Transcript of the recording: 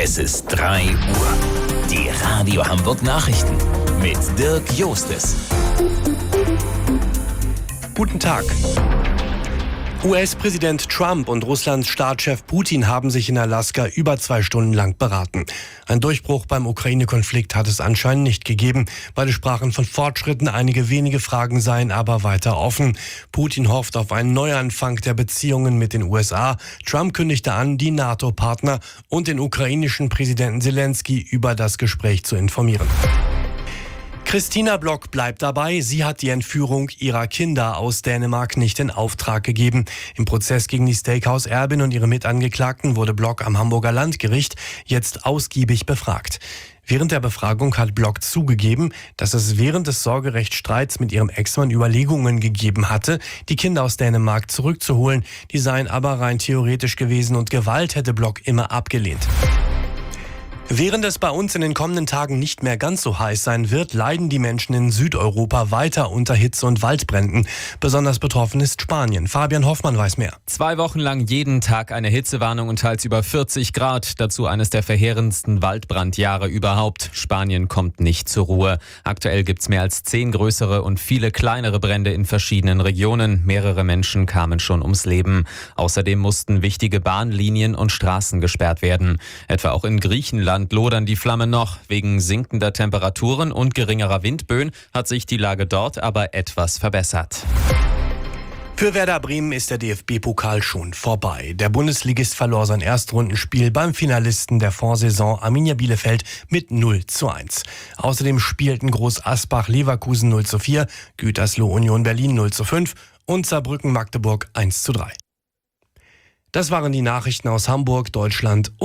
Es ist 3 Uhr. Die Radio Hamburg Nachrichten mit Dirk Jostes. Guten Tag. US-Präsident Trump und Russlands Staatschef Putin haben sich in Alaska über 2 Stunden lang beraten. Ein Durchbruch beim Ukraine-Konflikt hat es anscheinend nicht gegeben. Beide sprachen von Fortschritten, einige wenige Fragen seien aber weiter offen. Putin hofft auf einen Neuanfang der Beziehungen mit den USA. Trump kündigte an, die NATO-Partner und den ukrainischen Präsidenten Zelensky über das Gespräch zu informieren. Christina Block bleibt dabei. Sie hat die Entführung ihrer Kinder aus Dänemark nicht in Auftrag gegeben. Im Prozess gegen die Steakhouse-Erbin und ihre Mitangeklagten wurde Block am Hamburger Landgericht jetzt ausgiebig befragt. Während der Befragung hat Block zugegeben, dass es während des Sorgerechtsstreits mit ihrem Ex-Mann Überlegungen gegeben hatte, die Kinder aus Dänemark zurückzuholen. Die seien aber rein theoretisch gewesen und Gewalt hätte Block immer abgelehnt. Während es bei uns in den kommenden Tagen nicht mehr ganz so heiß sein wird, leiden die Menschen in Südeuropa weiter unter Hitze und Waldbränden. Besonders betroffen ist Spanien. Fabian Hoffmann weiß mehr. 2 Wochen lang jeden Tag eine Hitzewarnung und teils über 40 Grad. Dazu eines der verheerendsten Waldbrandjahre überhaupt. Spanien kommt nicht zur Ruhe. Aktuell gibt's mehr als 10 größere und viele kleinere Brände in verschiedenen Regionen. Mehrere Menschen kamen schon ums Leben. Außerdem mussten wichtige Bahnlinien und Straßen gesperrt werden. Etwa auch in Griechenland lodern die Flammen noch. Wegen sinkender Temperaturen und geringerer Windböen hat sich die Lage dort aber etwas verbessert. Für Werder Bremen ist der DFB-Pokal schon vorbei. Der Bundesligist verlor sein Erstrundenspiel beim Finalisten der Vorsaison Arminia Bielefeld mit 0:1. Außerdem spielten Groß Asbach Leverkusen 0:4, Gütersloh Union Berlin 0:5 und Saarbrücken Magdeburg 1:3. Das waren die Nachrichten aus Hamburg, Deutschland und